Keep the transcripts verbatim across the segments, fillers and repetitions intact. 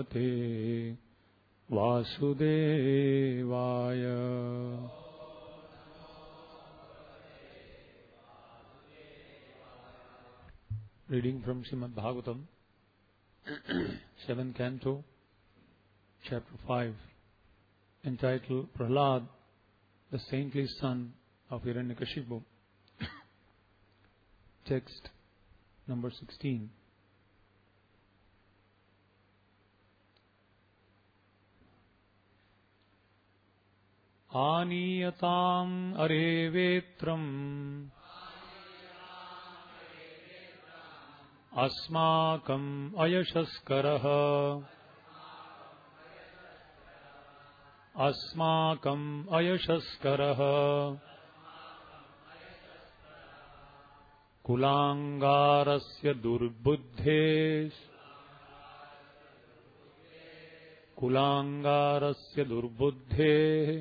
Bhagavate Vasudevaya. Reading from Srimad Bhagavatam, seventh Canto, Chapter five, entitled Prahlad, the saintly son of Hiranyakashipu. Text number sixteen. Aniyatam arevetram Asmakam ayashaskarah Asmakam ayashaskarah Kulangarasya durbuddhes Kulangarasya durbuddhe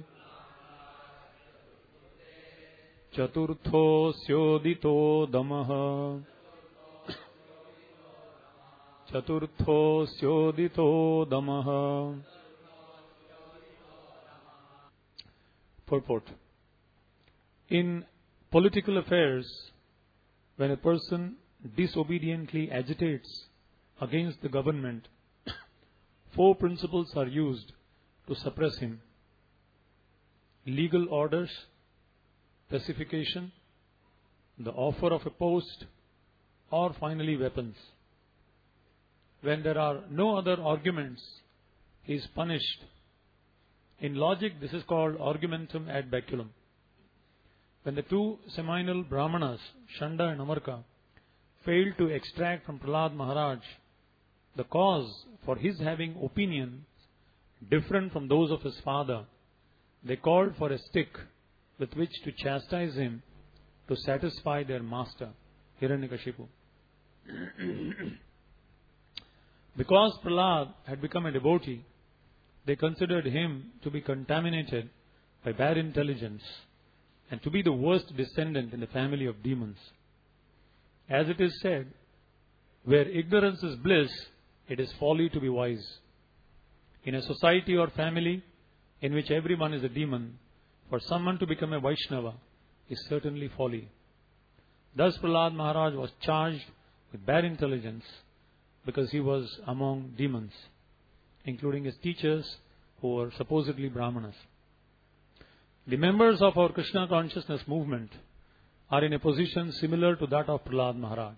Chaturtho syodito damah Chaturtho syodito damah. Purport. In political affairs, when a person disobediently agitates against the government, four principles are used to suppress him: legal orders, pacification, the offer of a post, or finally weapons. When there are no other arguments, he is punished. In logic, this is called argumentum ad baculum. When the two seminal Brahmanas, Shanda and Amarka, failed to extract from Prahlad Maharaj the cause for his having opinions different from those of his father, they called for a stick with which to chastise him to satisfy their master, Hiranyakashipu. Because Prahlad had become a devotee, they considered him to be contaminated by bad intelligence and to be the worst descendant in the family of demons. As it is said, where ignorance is bliss, it is folly to be wise. In a society or family in which everyone is a demon, for someone to become a Vaishnava is certainly folly. Thus Prahlad Maharaj was charged with bad intelligence because he was among demons, including his teachers who were supposedly Brahmanas. The members of our Krishna consciousness movement are in a position similar to that of Prahlad Maharaj.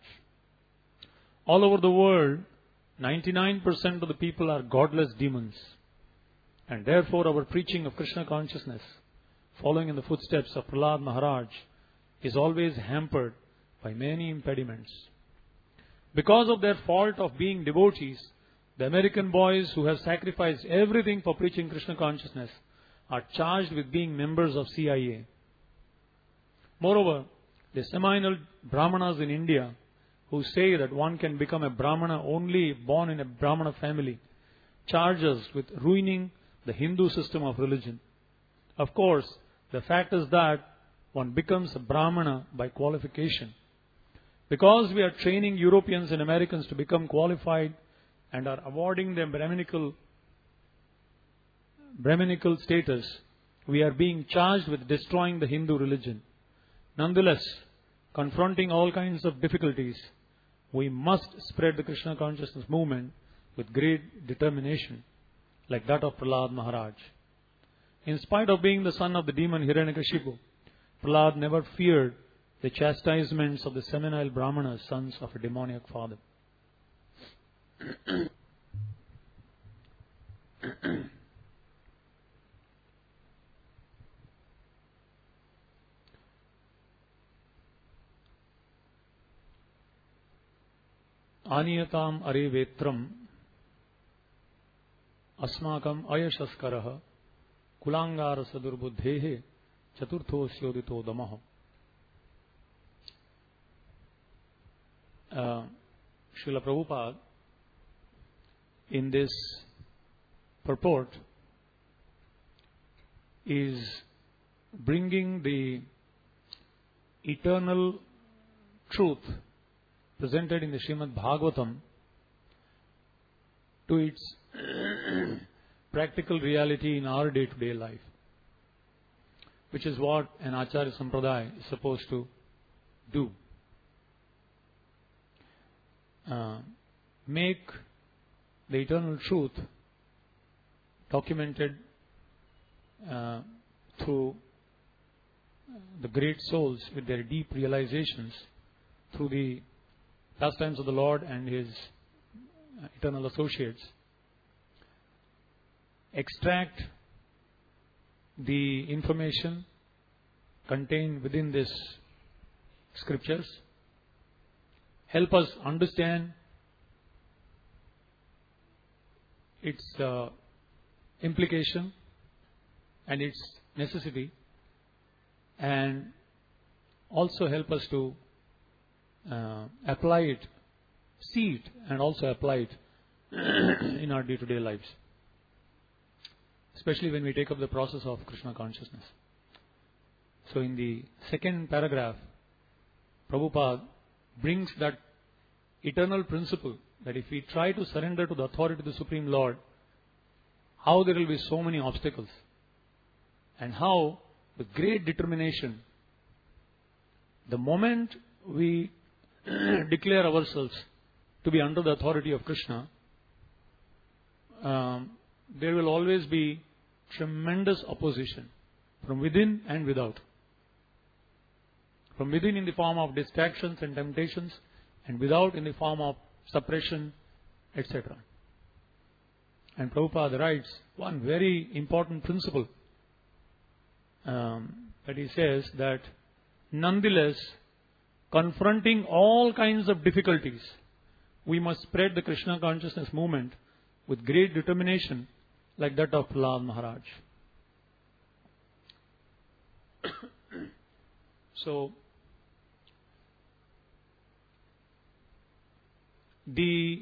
All over the world, ninety-nine percent of the people are godless demons, and therefore our preaching of Krishna consciousness, following in the footsteps of Prahlad Maharaj, is always hampered by many impediments. Because of their fault of being devotees, the American boys who have sacrificed everything for preaching Krishna consciousness are charged with being members of C I A. Moreover, the seminal Brahmanas in India who say that one can become a Brahmana only born in a Brahmana family charge us with ruining the Hindu system of religion. Of course, the fact is that one becomes a Brahmana by qualification. Because we are training Europeans and Americans to become qualified and are awarding them Brahminical, Brahminical status, we are being charged with destroying the Hindu religion. Nonetheless, confronting all kinds of difficulties, we must spread the Krishna consciousness movement with great determination, like that of Prahlad Maharaj. In spite of being the son of the demon Hiranyakashipu, Prahlad never feared the chastisements of the seminal Brahmanas, sons of a demoniac father. Aniyatam arevetram asmakam ayashaskarah kulangara sadurbuddhehe chaturtho syodito damaha. Uh, Srila Prabhupada, in this purport, is bringing the eternal truth presented in the Srimad Bhagavatam to its practical reality in our day-to-day life, which is what an Acharya Sampradaya is supposed to do. Uh, make the eternal truth documented uh, through the great souls with their deep realizations through the pastimes of the Lord and His eternal associates. Extract the information contained within this scriptures. Help us understand its uh, implication and its necessity, and also help us to uh, apply it, see it, and also apply it in our day-to-day lives, especially when we take up the process of Krishna consciousness. So in the second paragraph, Prabhupada brings that eternal principle that if we try to surrender to the authority of the Supreme Lord, how there will be so many obstacles, and how with great determination, the moment we declare ourselves to be under the authority of Krishna, um, there will always be tremendous opposition from within and without. From within in the form of distractions and temptations, and without in the form of suppression, et cetera. And Prabhupada writes one very important principle um, that he says that nonetheless, confronting all kinds of difficulties, we must spread the Krishna consciousness movement with great determination like that of Prahlad Maharaj. So, the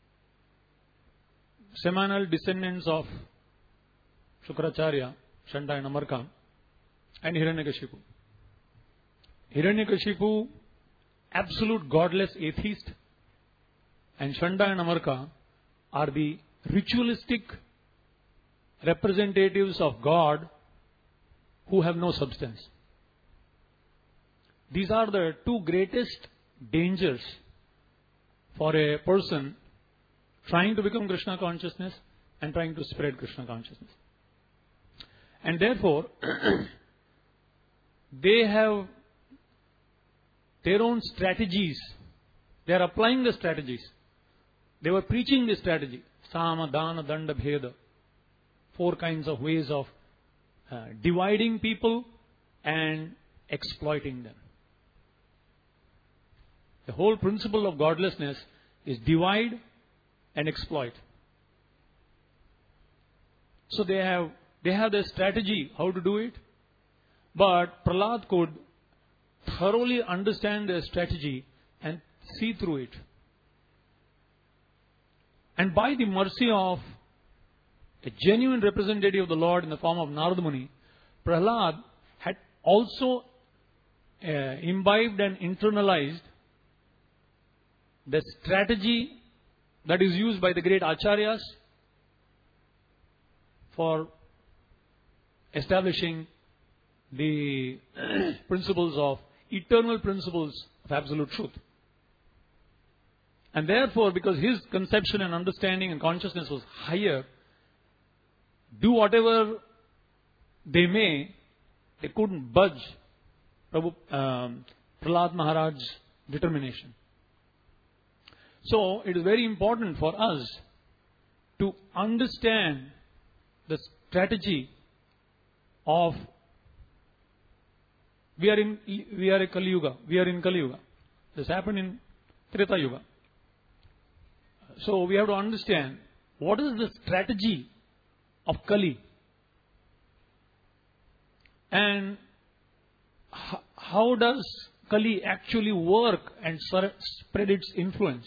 seminal descendants of Shukracharya, Shanda and Amarka, and Hiranyakashipu. Hiranyakashipu, absolute godless atheist, and Shanda and Amarka are the ritualistic representatives of God who have no substance. These are the two greatest dangers for a person trying to become Krishna consciousness and trying to spread Krishna consciousness. And therefore, they have their own strategies. They are applying the strategies. They were preaching the strategy. Sama, Dana, Danda, Bheda. Four kinds of ways of uh, dividing people and exploiting them. The whole principle of godlessness is divide and exploit. So they have they have their strategy how to do it, but Prahlad could thoroughly understand their strategy and see through it. And by the mercy of a genuine representative of the Lord in the form of Narada Muni, Prahlad had also uh, imbibed and internalized the strategy that is used by the great acharyas for establishing the principles of eternal principles of absolute truth. And therefore, because his conception and understanding and consciousness was higher, do whatever they may, they couldn't budge Prabhu, um, Prahlad Maharaj's determination. So, it is very important for us to understand the strategy of, we are in, we are a Kali Yuga, we are in Kali Yuga. This happened in Treta Yuga. So, we have to understand what is the strategy of Kali and h- how does Kali actually work and spread its influence.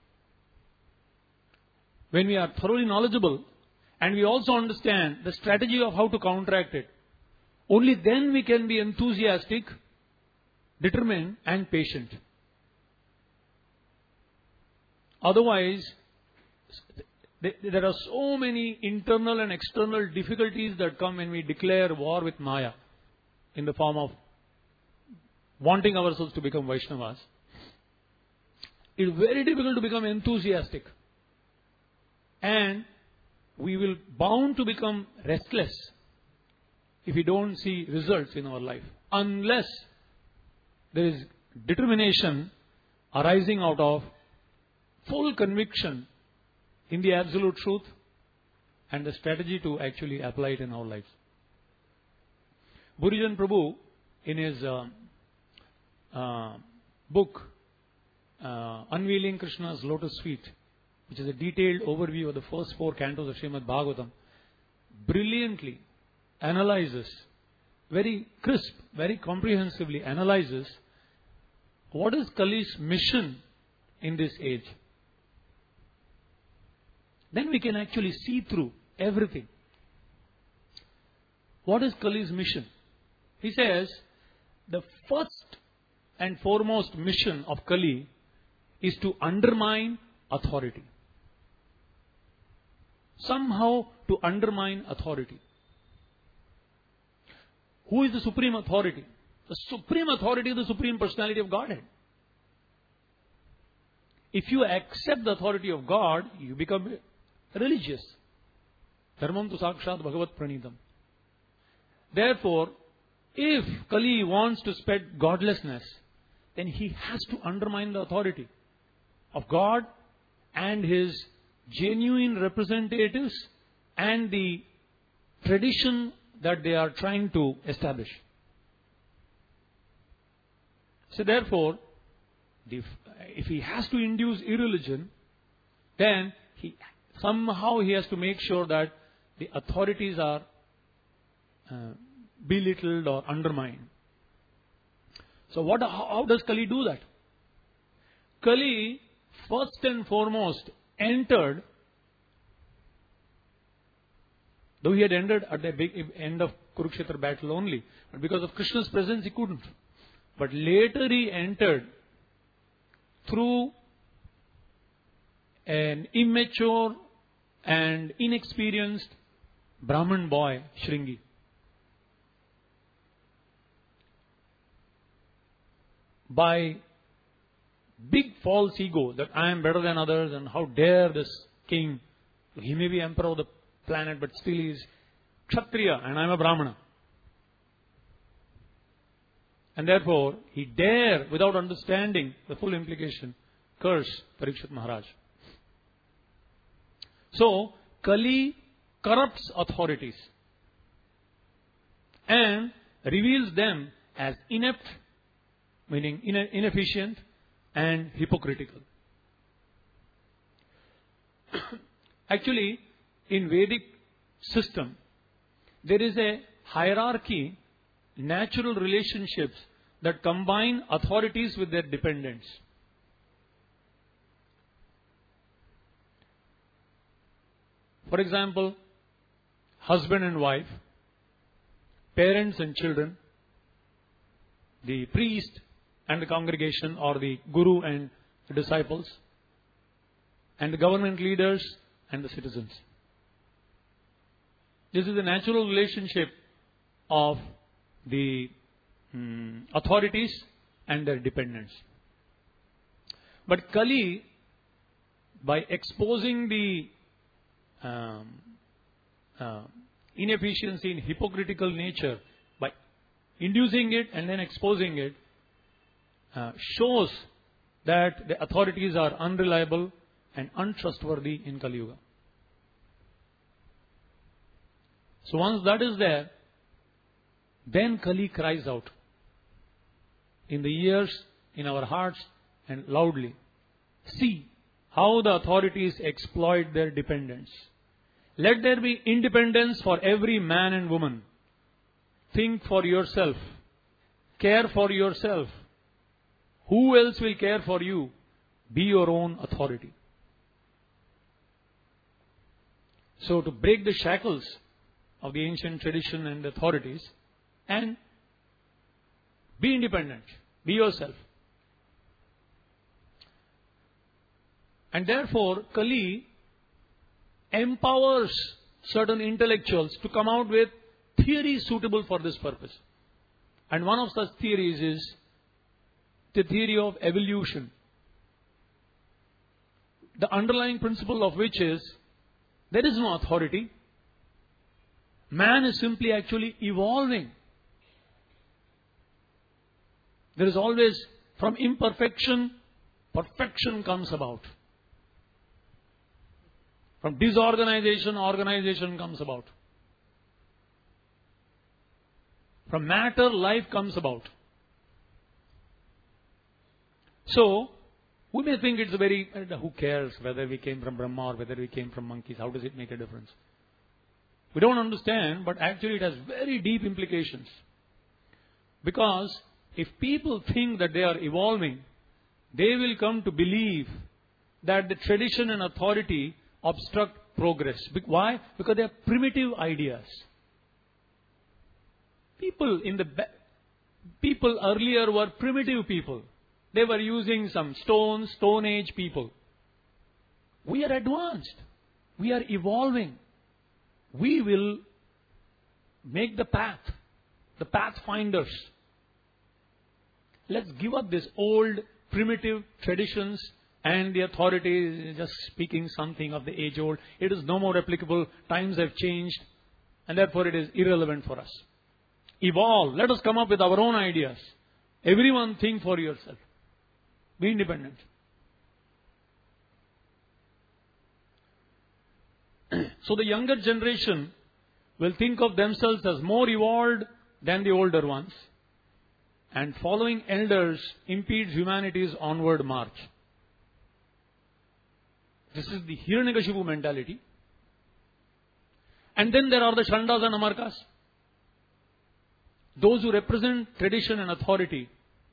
When we are thoroughly knowledgeable and we also understand the strategy of how to counteract it, only then we can be enthusiastic, determined and patient. Otherwise, There are so many internal and external difficulties that come when we declare war with Maya in the form of wanting ourselves to become Vaishnavas. It's very difficult to become enthusiastic. And we will bound to become restless if we don't see results in our life. Unless there is determination arising out of full conviction in the absolute truth and the strategy to actually apply it in our lives. Burijan Prabhu, in his uh, uh, book, uh, Unveiling Krishna's Lotus Feet, which is a detailed overview of the first four cantos of Srimad Bhagavatam, brilliantly analyzes, very crisp, very comprehensively analyzes what is Kali's mission in this age. Then we can actually see through everything. What is Kali's mission? He says, the first and foremost mission of Kali is to undermine authority. Somehow to undermine authority. Who is the supreme authority? The supreme authority is the Supreme Personality of Godhead. If you accept the authority of God, you become religious. Dharmam tu sakshat bhagavat pranitam. Therefore, if Kali wants to spread godlessness, then he has to undermine the authority of God and his genuine representatives and the tradition that they are trying to establish. So therefore, if, if he has to induce irreligion, then he somehow he has to make sure that the authorities are uh, belittled or undermined. So what? How, how does Kali do that? Kali, first and foremost, entered, though he had ended at the big end of Kurukshetra battle only, but because of Krishna's presence he couldn't. But later he entered through an immature and inexperienced Brahmin boy, Shringi. By big false ego that I am better than others and how dare this king. He may be emperor of the planet, but still he is Kshatriya and I am a Brahmana. And therefore, he dare, without understanding the full implication, curse Parikshit Maharaj. So, Kali corrupts authorities and reveals them as inept, meaning inefficient and hypocritical. Actually, in Vedic system, there is a hierarchy, natural relationships that combine authorities with their dependents. For example, husband and wife, parents and children, the priest and the congregation, or the guru and the disciples, and the government leaders and the citizens. This is the natural relationship of the um, authorities and their dependents. But Kali, by exposing the um, uh, inefficiency and hypocritical nature, by inducing it and then exposing it, uh, shows that the authorities are unreliable and untrustworthy in Kali Yuga. So once that is there, then Kali cries out in the ears, in our hearts, and loudly. See how the authorities exploit their dependents. Let there be independence for every man and woman. Think for yourself. Care for yourself. Who else will care for you? Be your own authority. So to break the shackles of the ancient tradition and authorities, and be independent. Be yourself. And therefore, Kali empowers certain intellectuals to come out with theories suitable for this purpose. And one of such theories is the theory of evolution. The underlying principle of which is, there is no authority. Man is simply actually evolving. There is always, from imperfection, perfection comes about. From disorganization, organization comes about. From matter, life comes about. So, we may think it's a very, who cares whether we came from Brahma or whether we came from monkeys, how does it make a difference? We don't understand, but actually it has very deep implications. Because if people think that they are evolving, they will come to believe that the tradition and authority obstruct progress. Why? Because they are primitive ideas. People in the people earlier were primitive people. They were using some stone, stone age people. We are advanced. We are evolving. We will make the path, the pathfinders. Let's give up this old primitive traditions and the authority is just speaking something of the age old. It is no more applicable. Times have changed and therefore it is irrelevant for us. Evolve. Let us come up with our own ideas. Everyone think for yourself. Be independent. So the younger generation will think of themselves as more evolved than the older ones. And following elders impedes humanity's onward march. This is the Hiranyakashipu mentality. And then there are the Chandas and Amarkas. Those who represent tradition and authority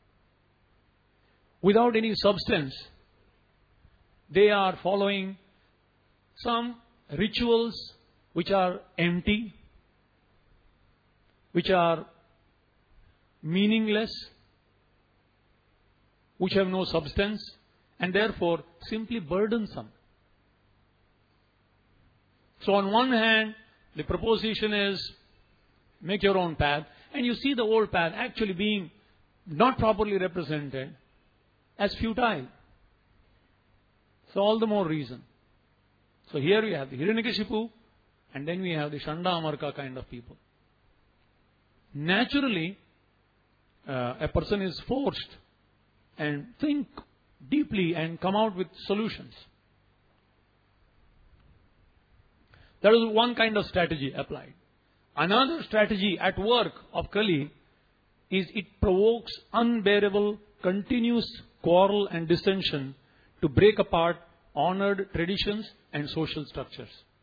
without any substance. They are following some rituals which are empty, which are meaningless, which have no substance, and therefore simply burdensome. So on one hand, the proposition is make your own path, and you see the old path actually being not properly represented as futile. So all the more reason. So here we have the Hiranyakashipu, and then we have the Chanda Amarka kind of people. Naturally, uh, a person is forced and think deeply and come out with solutions. That is one kind of strategy applied. Another strategy at work of Kali is it provokes unbearable, continuous quarrel and dissension to break apart honored traditions and social structures.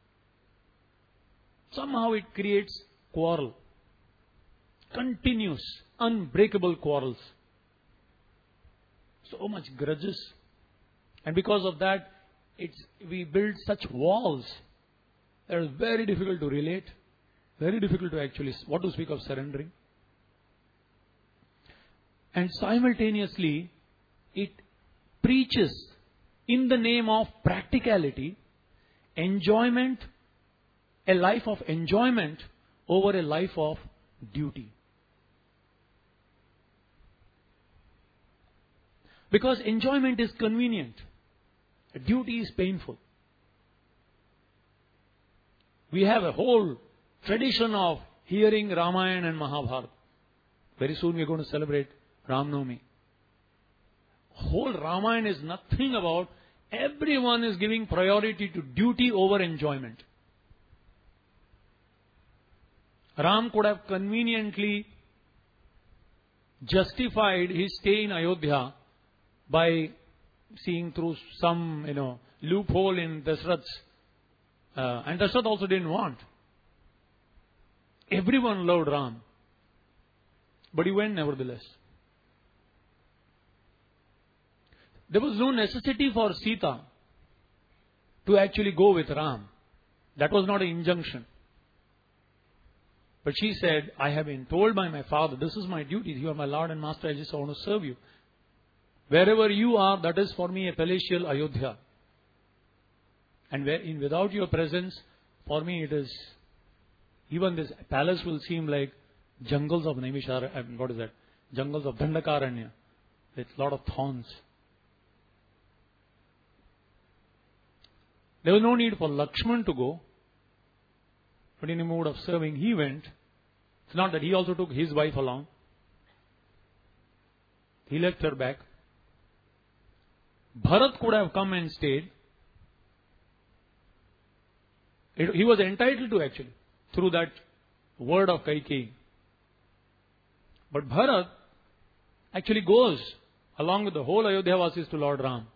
Somehow it creates quarrel. Continuous, unbreakable quarrels. So much grudges. And because of that, it's, we build such walls that is very difficult to relate. Very difficult to actually, what to speak of surrendering. And simultaneously, it preaches in the name of practicality, enjoyment, a life of enjoyment over a life of duty. Because enjoyment is convenient. Duty is painful. We have a whole tradition of hearing Ramayana and Mahabharata. Very soon we are going to celebrate Ram Navami. Whole Ramayana is nothing about, everyone is giving priority to duty over enjoyment. Ram could have conveniently justified his stay in Ayodhya by seeing through some, you know, loophole in Dashrath's. Uh, and Dashrath also didn't want. Everyone loved Ram. But he went nevertheless. There was no necessity for Sita to actually go with Ram. That was not an injunction. But she said, I have been told by my father, this is my duty. You are my Lord and Master, I just want to serve you. Wherever you are, that is for me a palatial Ayodhya. And where in, without your presence, for me it is, even this palace will seem like jungles of Naimishara, what is that? Jungles of Dandakaranya. With a lot of thorns. There was no need for Lakshman to go. But in a mode of serving, he went. It's not that he also took his wife along. He left her back. Bharat could have come and stayed. It, he was entitled to actually, through that word of Kaikeyi. But Bharat actually goes along with the whole Ayodhyavasis to Lord Ram.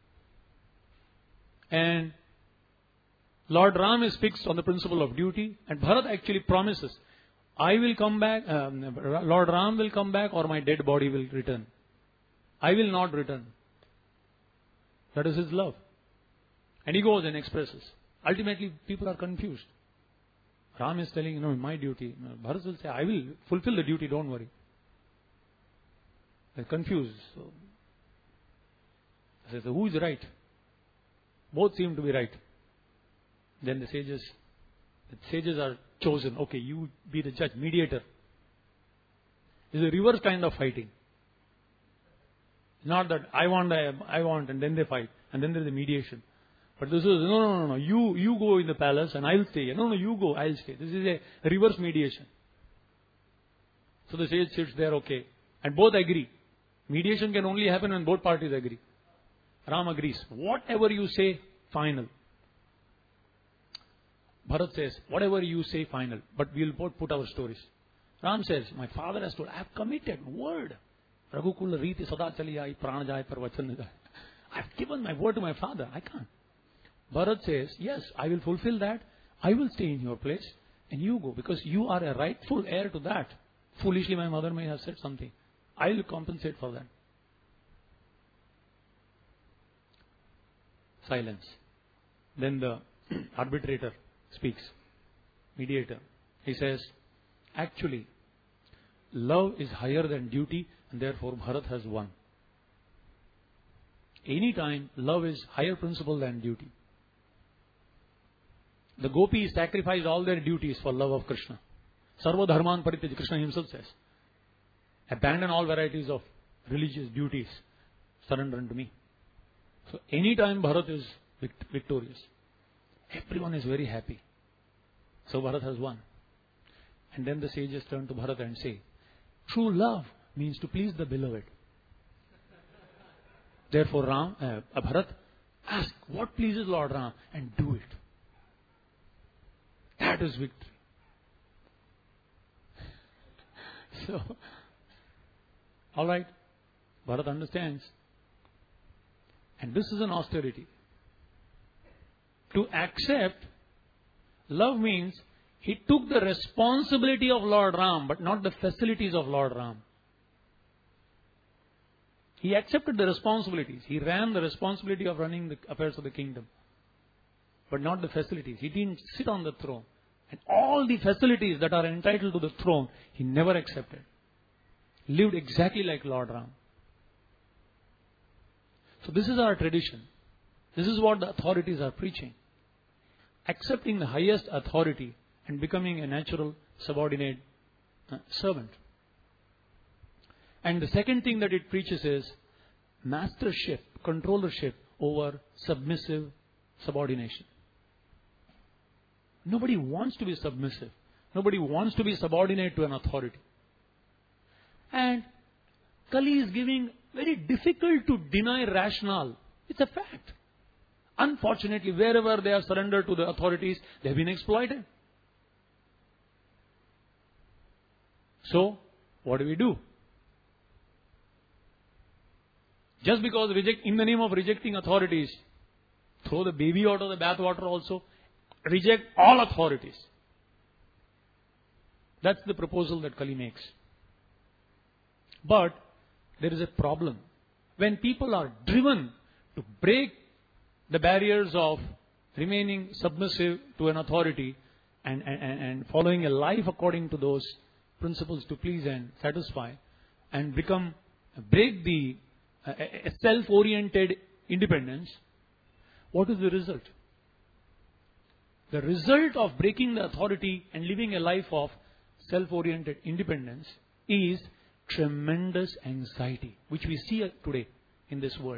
And Lord Ram is fixed on the principle of duty, and Bharat actually promises, I will come back, um, Lord Ram will come back, or my dead body will return. I will not return. That is his love. And he goes and expresses. Ultimately, people are confused. Ram is telling, you know, my duty. Bharat will say, I will fulfill the duty, don't worry. They're confused. So, I say, so who is right? Both seem to be right. Then the sages, the sages are chosen. Okay, you be the judge, mediator. It's a reverse kind of fighting. It's not that I want, I, I want, and then they fight, and then there is a mediation. But this is, no, no, no, no, you, you go in the palace and I'll stay. No, no, you go, I'll stay. This is a reverse mediation. So the sage sits there, okay. And both agree. Mediation can only happen when both parties agree. Ram agrees. Whatever you say, final. Bharat says, whatever you say, final. But we'll both put our stories. Ram says, my father has told, I have committed word. Raghukul Riti Sada Chaliya, Pran Jai par Vachan Jai. I have given my word to my father. I can't. Bharat says, yes, I will fulfill that. I will stay in your place. And you go. Because you are a rightful heir to that. Foolishly, my mother may have said something. I will compensate for that. Silence. Then the arbitrator speaks. Mediator. He says, actually, love is higher than duty, and therefore Bharat has won. Anytime love is higher principle than duty. The gopis sacrificed all their duties for love of Krishna. Sarva dharman parityaja, Krishna himself says. Abandon all varieties of religious duties. Surrender unto me. So anytime Bharat is victorious, everyone is very happy. So Bharat has won. And then the sages turn to Bharat and say, true love means to please the beloved. Therefore Ram, uh, Bharat, ask what pleases Lord Ram and do it. That is victory. So, alright, Bharat understands. And this is an austerity. To accept, love means he took the responsibility of Lord Ram, but not the facilities of Lord Ram. He accepted the responsibilities. He ran the responsibility of running the affairs of the kingdom, but not the facilities. He didn't sit on the throne. And all the facilities that are entitled to the throne, he never accepted. Lived exactly like Lord Ram. So this is our tradition. This is what the authorities are preaching. Accepting the highest authority and becoming a natural subordinate uh, servant. And the second thing that it preaches is mastership, controllership over submissive subordination. Nobody wants to be submissive. Nobody wants to be subordinate to an authority. And Kali is giving very difficult to deny rationale. It's a fact. Unfortunately, wherever they have surrendered to the authorities, they have been exploited. So, what do we do? Just because reject, in the name of rejecting authorities, throw the baby out of the bathwater also, reject all authorities. That's the proposal that Kali makes. But there is a problem. When people are driven to break the barriers of remaining submissive to an authority and, and, and following a life according to those principles to please and satisfy, and become, break the uh, self-oriented independence, what is the result? the result of breaking the authority and living a life of self-oriented independence is tremendous anxiety, which we see today in this world.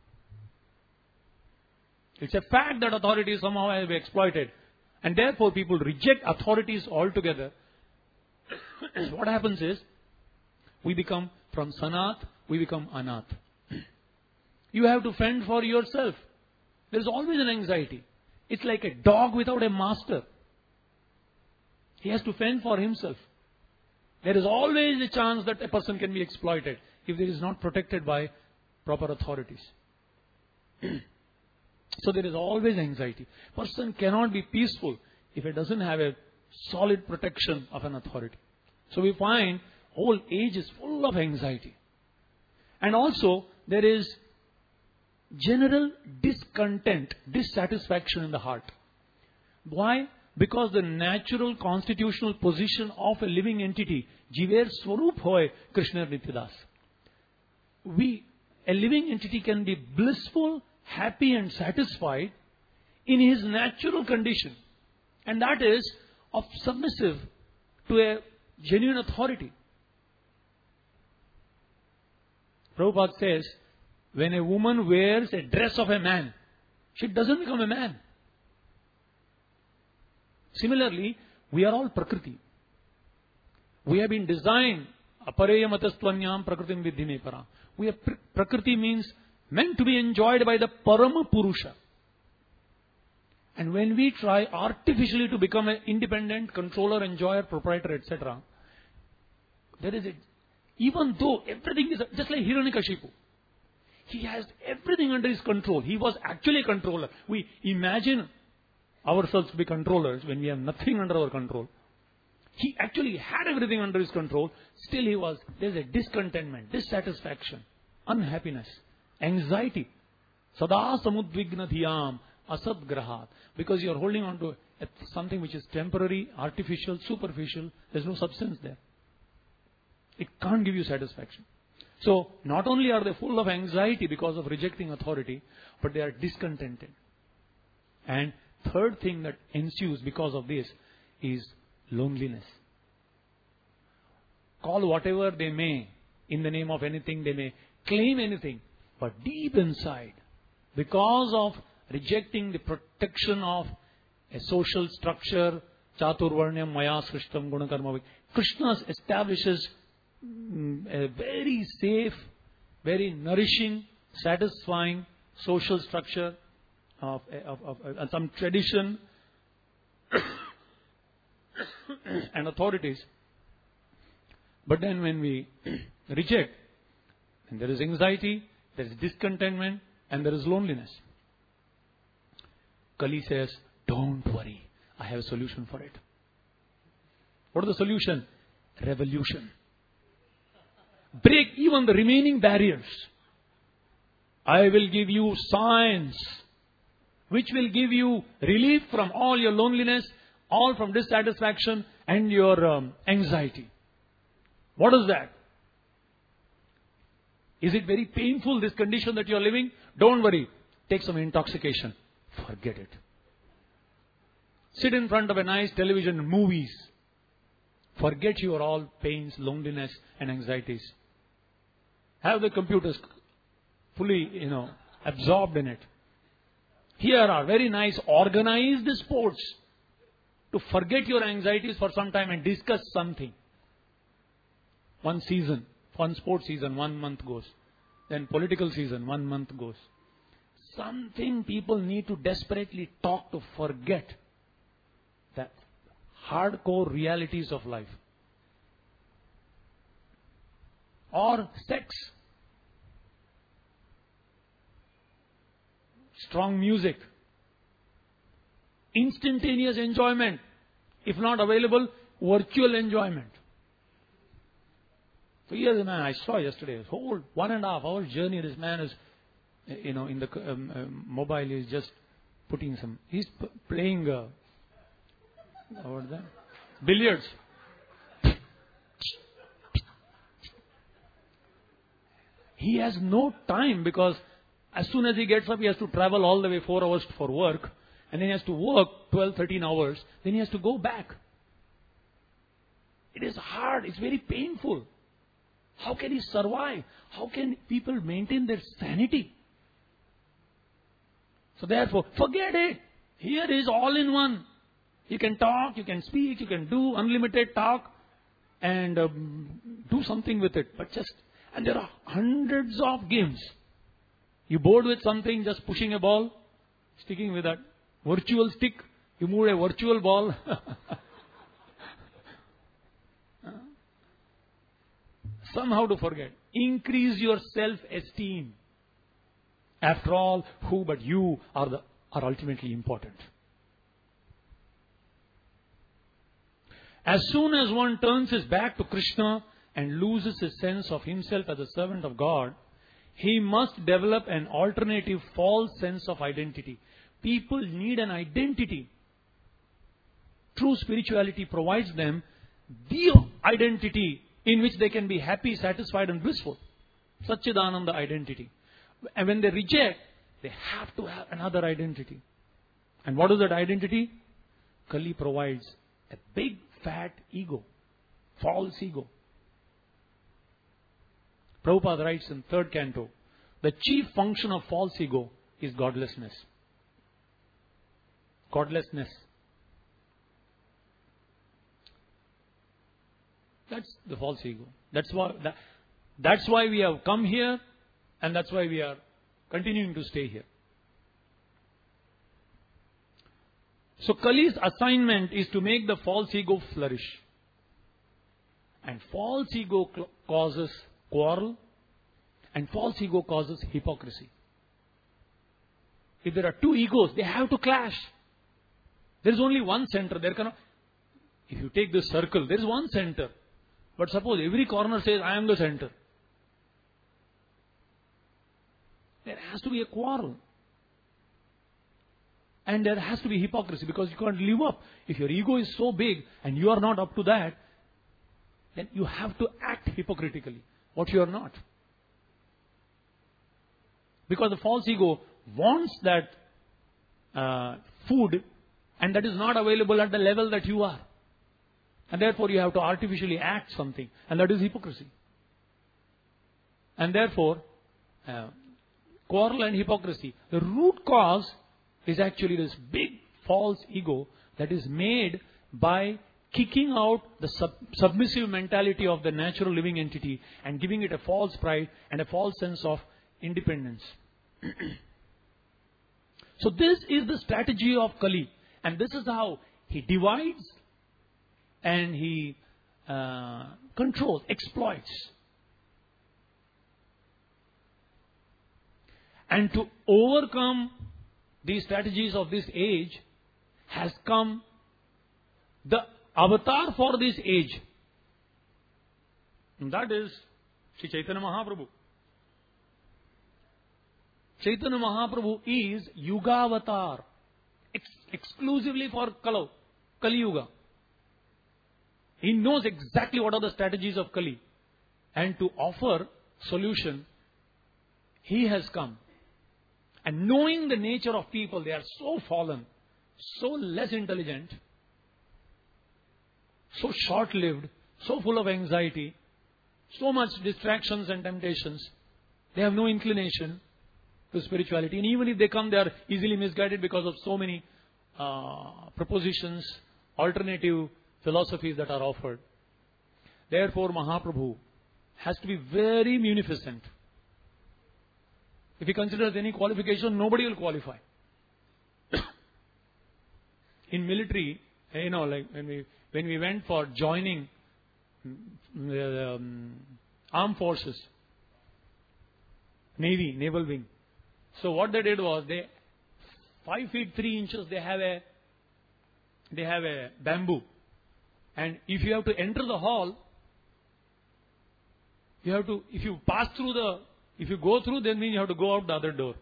It's a fact that authorities somehow have been exploited, and therefore people reject authorities altogether. What happens is, we become, from Sanath, we become Anath. You have to fend for yourself. There's always an anxiety. It's like a dog without a master. He has to fend for himself. There is always a chance that a person can be exploited if there is not protected by proper authorities. So there is always anxiety. Person cannot be peaceful if it doesn't have a solid protection of an authority. So we find whole age is full of anxiety. And also there is general discontent, dissatisfaction in the heart. Why? Because the natural constitutional position of a living entity, Jiver Swarup hoy Krishna Nityadas. We, a living entity can be blissful, happy and satisfied in his natural condition. And that is of submissive to a genuine authority. Prabhupada says, when a woman wears a dress of a man, she doesn't become a man. Similarly, we are all Prakriti. We have been designed, apareya matastvanyam prakritim vidhime para. We are Prakriti means meant to be enjoyed by the Parama Purusha. And when we try artificially to become an independent controller, enjoyer, proprietor, et cetera, there is a, even though everything is, just like Hiranyakashipu, he has everything under his control. He was actually a controller. We imagine ourselves to be controllers when we have nothing under our control. He actually had everything under his control. Still he was, there's a discontentment, dissatisfaction, unhappiness, anxiety. Sada samudvigna dhiyam asad grahat. Because you are holding on to something which is temporary, artificial, superficial. There's no substance there. It can't give you satisfaction. So, not only are they full of anxiety because of rejecting authority, but they are discontented. And third thing that ensues because of this is loneliness. Call whatever they may, in the name of anything they may, claim anything, but deep inside, because of rejecting the protection of a social structure, Chaturvarnyam Maya Srishtam Gunakarma, Krishna establishes a very safe, very nourishing, satisfying social structure of, of, of, of some tradition and authorities. But then when we reject, and there is anxiety, there is discontentment, and there is loneliness. Kali says, don't worry, I have a solution for it. What is the solution? Revolution. Break even the remaining barriers. I will give you science, which will give you relief from all your loneliness, all from dissatisfaction and your um, anxiety. What is that? Is it very painful, this condition that you are living? Don't worry. Take some intoxication. Forget it. Sit in front of a nice television, movies. Forget your all pains, loneliness and anxieties. Have the computers fully, you know, absorbed in it. Here are very nice organized sports to forget your anxieties for some time and discuss something. One season, one sports season, one month goes. Then political season, one month goes. Something people need to desperately talk to forget the hardcore realities of life. Or sex. Strong music. Instantaneous enjoyment. If not available, virtual enjoyment. So here's a man I saw yesterday. His whole one and a half hour journey. This man is, you know, in the um, um, mobile. He's just putting some. He's p- playing. Uh, what is that? Billiards. He has no time because as soon as he gets up, he has to travel all the way four hours for work. and then he has to work twelve, thirteen hours, then he has to go back. It is hard. It's very painful. How can he survive? How can people maintain their sanity? So therefore, forget it. Here is all in one. You can talk, you can speak, you can do unlimited talk and um, do something with it. But just, and there are hundreds of games. You bored with something, just pushing a ball, sticking with that virtual stick, you move a virtual ball. Somehow to forget. Increase your self-esteem. After all, who but you are, the, are ultimately important. As soon as one turns his back to Krishna and loses his sense of himself as a servant of God, he must develop an alternative false sense of identity. People need an identity. True spirituality provides them the identity in which they can be happy, satisfied and blissful. Satchidananda identity. And when they reject, they have to have another identity. And what is that identity? Kali provides a big fat ego, false ego. Prabhupada writes in third canto, the chief function of false ego is godlessness. Godlessness. That's the false ego. That's why, that, that's why we have come here, and that's why we are continuing to stay here. So Kali's assignment is to make the false ego flourish. And false ego causes quarrel, and false ego causes hypocrisy. If there are two egos, they have to clash. There is only one center. There cannot. If you take this circle, there is one center. But suppose every corner says, I am the center. There has to be a quarrel. And there has to be hypocrisy because you can't live up. If your ego is so big and you are not up to that, then you have to act hypocritically. What you are not. Because the false ego wants that uh, food and that is not available at the level that you are. And therefore you have to artificially act something. And that is hypocrisy. And therefore, uh, quarrel and hypocrisy. The root cause is actually this big false ego that is made by kicking out the sub- submissive mentality of the natural living entity and giving it a false pride and a false sense of independence. So this is the strategy of Kali. And this is how he divides and he uh, controls, exploits. And to overcome these strategies of this age has come the avatar for this age. And that is Sri Chaitanya Mahaprabhu. Chaitanya Mahaprabhu is Yuga avatar. Ex- exclusively for Kali, Kali Yuga. He knows exactly what are the strategies of Kali. And to offer solution, he has come. And knowing the nature of people, they are so fallen, so less intelligent, so short-lived, so full of anxiety, so much distractions and temptations. They have no inclination to spirituality. And even if they come, they are easily misguided because of so many uh, propositions, alternative philosophies that are offered. Therefore, Mahaprabhu has to be very munificent. If he considers any qualification, nobody will qualify. In military, you know, like when we when we went for joining the um, armed forces, Navy, naval wing. So what they did was they five feet three inches. They have a they have a bamboo, and if you have to enter the hall, you have to if you pass through the If you go through, then means you have to go out the other door.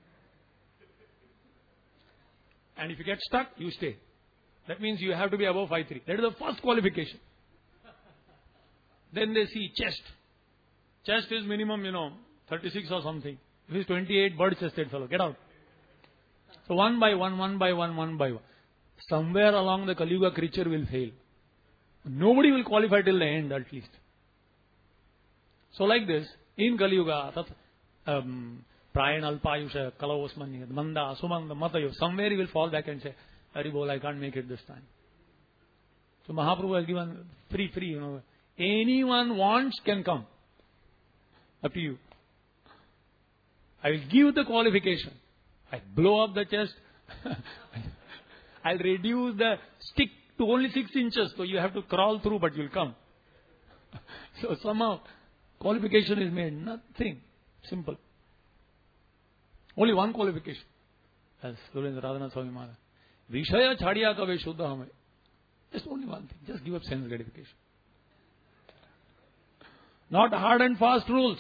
And if you get stuck, you stay. That means you have to be above five three. That is the first qualification. Then they see chest. Chest is minimum, you know, thirty-six or something. If it's twenty-eight, bird-chested fellow, get out. So one by one, one by one, one by one. Somewhere along the Kali Yuga creature will fail. Nobody will qualify till the end at least. So like this, in Kali Yuga, um, Prayan Alpayusha, Kalavosmani, Manda, Sumanda, Matayo, somewhere he will fall back and say, Haribol, I can't make it this time. So Mahaprabhu has given free, free, you know. Anyone wants can come. Up to you. I will give the qualification. I blow up the chest. I'll reduce the stick to only six inches. So you have to crawl through, but you'll come. So somehow qualification is made. Nothing. Simple. Only one qualification. As Surendra Radhanath Swami Maharaj. Vishaya chadiya kave shuddha hame. Just only one thing. Just give up sense gratification. Not hard and fast rules.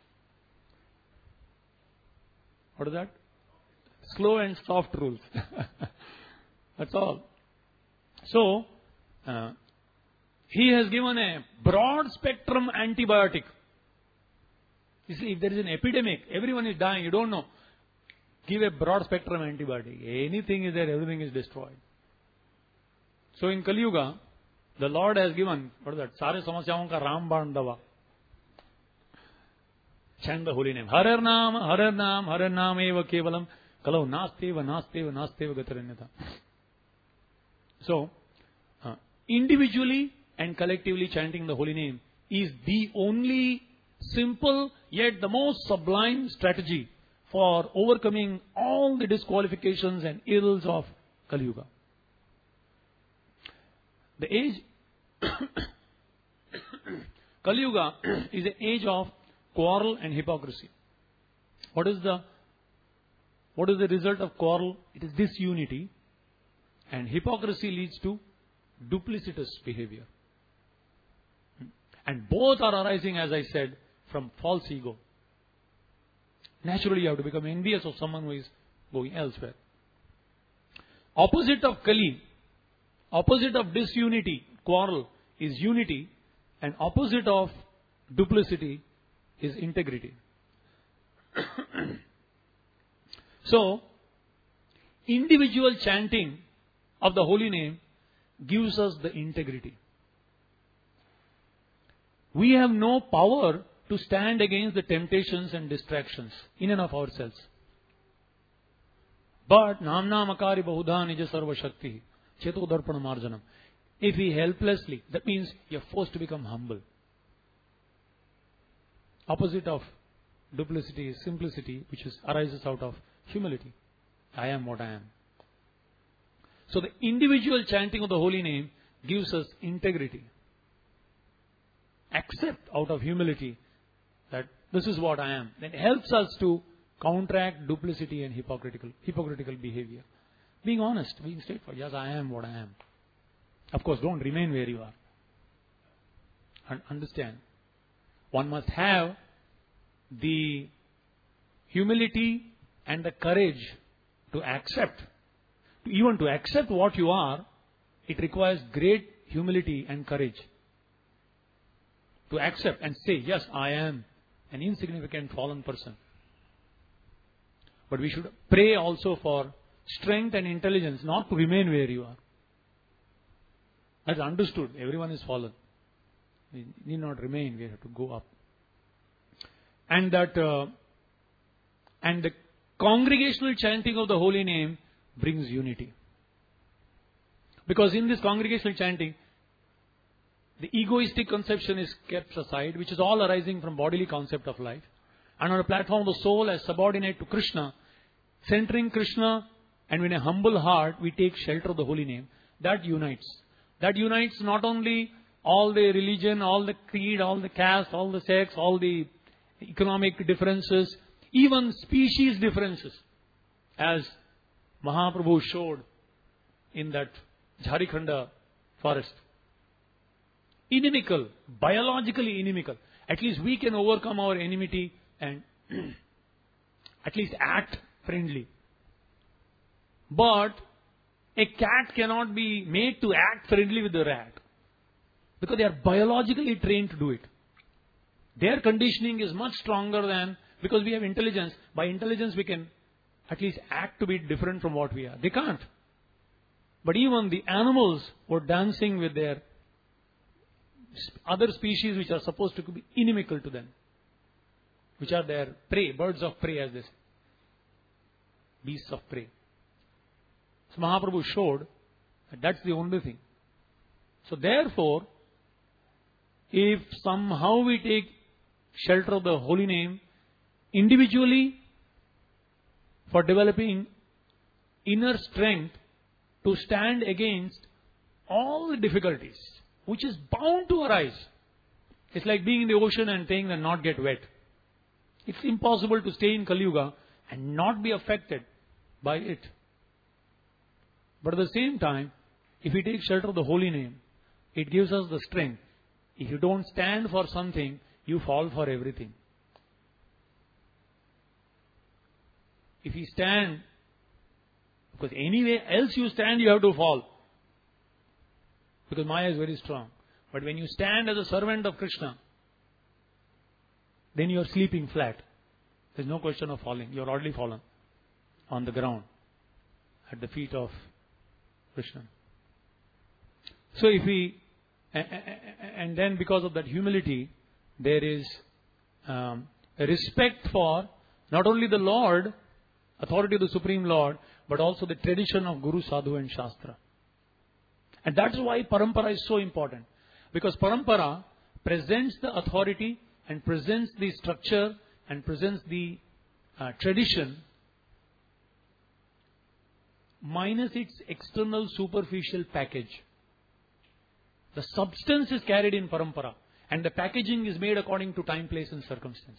What is that? Slow and soft rules. That's all. So, uh, he has given a broad spectrum antibiotic. You see, if there is an epidemic, everyone is dying, you don't know. Give a broad spectrum antibiotic. Anything is there, everything is destroyed. So in Kali Yuga, the Lord has given, what is that? Sare samasyaon ka Rambaan dawa. Chant the holy name. Harer Naam, Harer Naam, Harer Naam eva kevalam. Kalau nasteva, nasteva, nasteva gataranyata. So, uh, individually and collectively chanting the holy name is the only simple yet the most sublime strategy for overcoming all the disqualifications and ills of Kali Yuga. The age Kali Yuga is an age of quarrel and hypocrisy. What is the what is the result of quarrel? It is disunity, and hypocrisy leads to duplicitous behavior. And both are arising, as I said, from false ego. Naturally, you have to become envious of someone who is going elsewhere. Opposite of Kali, opposite of disunity, quarrel, is unity, and opposite of duplicity is integrity. So, individual chanting of the holy name gives us the integrity. We have no power to stand against the temptations and distractions in and of ourselves. But namna makari bahudha nija sarva shakti cheto darpana marjanam. If we helplessly, that means you are forced to become humble. Opposite of duplicity is simplicity, which is, arises out of humility. I am what I am. So the individual chanting of the holy name gives us integrity. Accept out of humility that this is what I am. That helps us to counteract duplicity and hypocritical hypocritical behavior. Being honest, being straightforward. Yes, I am what I am. Of course, don't remain where you are. And understand, one must have the humility and the courage to accept. Even to accept what you are, it requires great humility and courage. To accept and say, yes, I am an insignificant fallen person. But we should pray also for strength and intelligence, not to remain where you are. That's understood. Everyone is fallen. We need not remain. We have to go up. And that, uh, and the congregational chanting of the holy name brings unity. Because in this congregational chanting, the egoistic conception is kept aside, which is all arising from bodily concept of life. And on a platform of the soul as subordinate to Krishna, centering Krishna, and with a humble heart, we take shelter of the holy name. That unites. That unites not only all the religion, all the creed, all the caste, all the sex, all the economic differences, even species differences, as Mahaprabhu showed in that Jharikhanda forest. Inimical, biologically inimical. At least we can overcome our enmity and at least act friendly. But a cat cannot be made to act friendly with the rat, because they are biologically trained to do it. Their conditioning is much stronger than, because we have intelligence. By intelligence we can at least act to be different from what we are. They can't. But even the animals were dancing with their other species which are supposed to be inimical to them, which are their prey, birds of prey as they say, beasts of prey. So Mahaprabhu showed that that's the only thing. So therefore, if somehow we take shelter of the holy name individually for developing inner strength to stand against all the difficulties which is bound to arise. It's like being in the ocean and saying that not get wet. It's impossible to stay in Kali Yuga and not be affected by it. But at the same time, if we take shelter of the holy name, it gives us the strength. If you don't stand for something, you fall for everything. If you stand, because anyway else you stand, you have to fall. Because Maya is very strong. But when you stand as a servant of Krishna, then you are sleeping flat. There is no question of falling. You are already fallen on the ground at the feet of Krishna. So if we, and then because of that humility, there is um, a respect for not only the Lord, authority of the Supreme Lord, but also the tradition of Guru, Sadhu and Shastra. And that is why Parampara is so important. Because Parampara presents the authority and presents the structure and presents the uh, tradition minus its external superficial package. The substance is carried in Parampara and the packaging is made according to time, place and circumstance.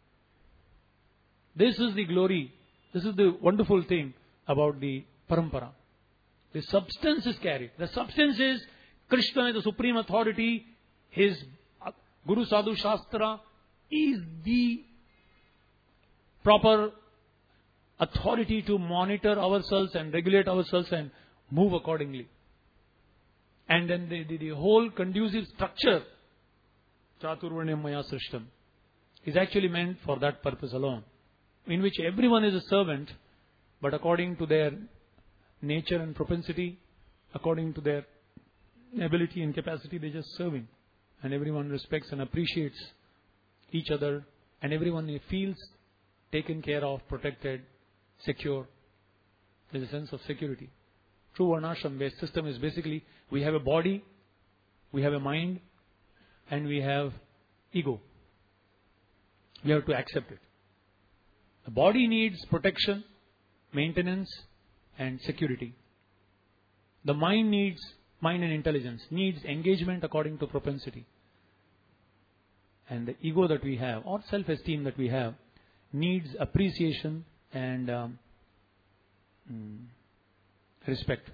This is the glory, this is the wonderful thing about the Parampara. The substance is carried. The substance is Krishna is the supreme authority. His Guru Sadhu Shastra is the proper authority to monitor ourselves and regulate ourselves and move accordingly. And then the, the, the whole conducive structure, Chaturvarnyam Maya Srishtam, is actually meant for that purpose alone. In which everyone is a servant, but according to their nature and propensity, according to their ability and capacity, they are just serving. And everyone respects and appreciates each other. And everyone feels taken care of, protected, secure. There is a sense of security. True Varnashram based system is basically, we have a body, we have a mind, and we have ego. We have to accept it. The body needs protection, maintenance, and security. The mind needs, mind and intelligence, needs engagement according to propensity. And the ego that we have, or self-esteem that we have, needs appreciation and um, mm, respect.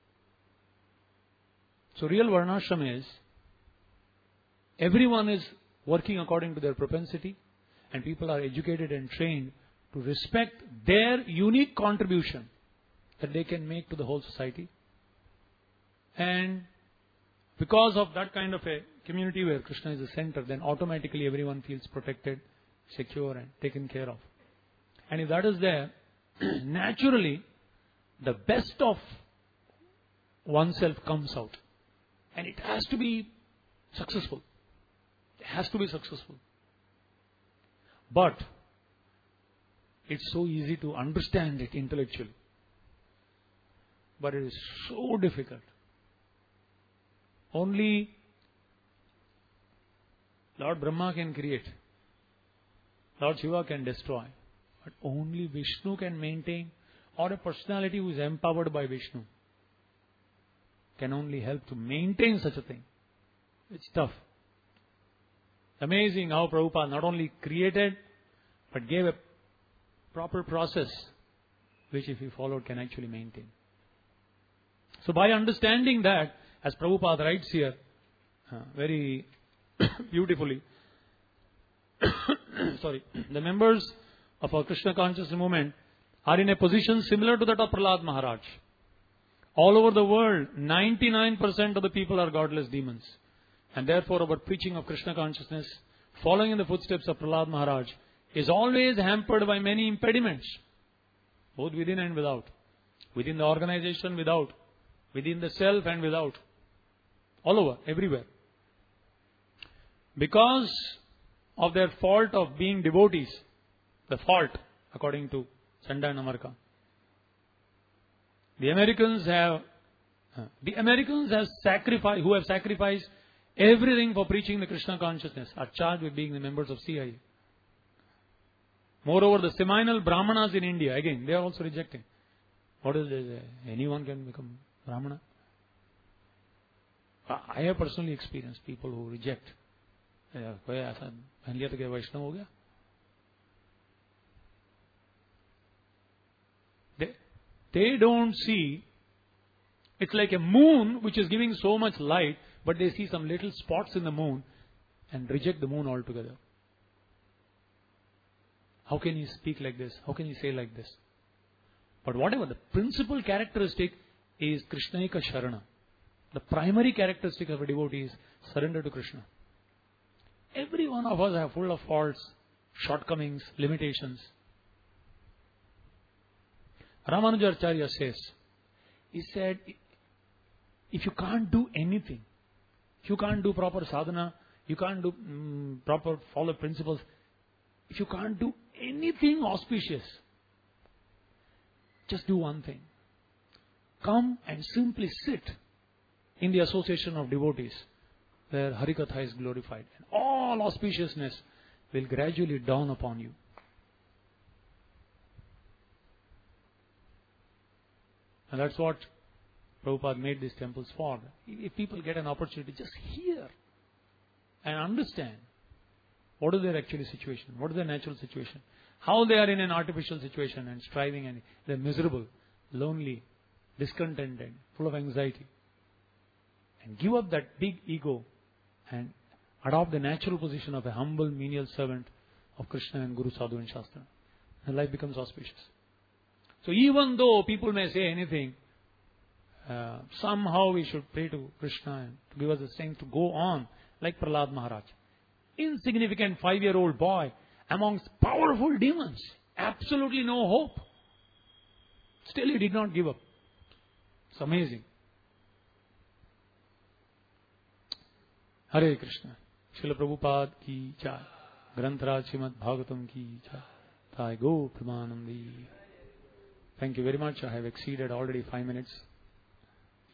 So real Varnashram is, everyone is working according to their propensity, and people are educated and trained to respect their unique contribution that they can make to the whole society. And because of that kind of a community where Krishna is the center, then automatically everyone feels protected, secure and taken care of. And if that is there, naturally the best of oneself comes out. And it has to be successful. It has to be successful. But it's so easy to understand it intellectually. But it is so difficult. Only Lord Brahma can create. Lord Shiva can destroy. But only Vishnu can maintain, or a personality who is empowered by Vishnu can only help to maintain such a thing. It's tough. Amazing how Prabhupada not only created, but gave a proper process, which if you followed can actually maintain. So by understanding that, as Prabhupada writes here, uh, very beautifully, sorry, the members of our Krishna consciousness movement are in a position similar to that of Prahlad Maharaj. All over the world, ninety-nine percent of the people are godless demons. And therefore our preaching of Krishna consciousness, following in the footsteps of Prahlad Maharaj, is always hampered by many impediments. both within and without. Within the organization, without. Within the self and without. All over, everywhere. Because of their fault of being devotees, the fault, according to Chanda and Amarka. The Americans have, uh, the Americans have sacrificed, who have sacrificed everything for preaching the Krishna consciousness, are charged with being the members of C I A. Moreover, the seminal Brahmanas in India, again, they are also rejecting. What is this? Anyone can become Brahmana? I have personally experienced people who reject. कोई ऐसा पहन लिया तो क्या वैष्णव हो गया? They, they don't see, it's like a moon which is giving so much light, but they see some little spots in the moon and reject the moon altogether. How can you speak like this? How can you say like this? But whatever, the principal characteristic is Krishnaika Sharana. The primary characteristic of a devotee is surrender to Krishna. Every one of us are full of faults, shortcomings, limitations. Ramanujacharya says, he said, if you can't do anything, if you can't do proper sadhana, you can't do um, proper follow principles, if you can't do anything auspicious, just do one thing. Come and simply sit in the association of devotees where Harikatha is glorified. And all auspiciousness will gradually dawn upon you. And that's what Prabhupada made these temples for. If people get an opportunity, just hear and understand what is their actual situation, what is their natural situation, how they are in an artificial situation and striving, and they're miserable, lonely, discontented, full of anxiety. And give up that big ego and adopt the natural position of a humble, menial servant of Krishna and Guru, Sadhu and Shastra. And life becomes auspicious. So even though people may say anything, uh, somehow we should pray to Krishna and to give us the strength to go on, like Prahlad Maharaj. Insignificant five-year-old boy amongst powerful demons. Absolutely no hope. Still he did not give up. It's amazing. Hare Krishna. Srila Prabhupada ki jai. Granthara Srimad Bhagavatam ki jai. Thai Go Pramanandi. Thank you very much. I have exceeded already five minutes.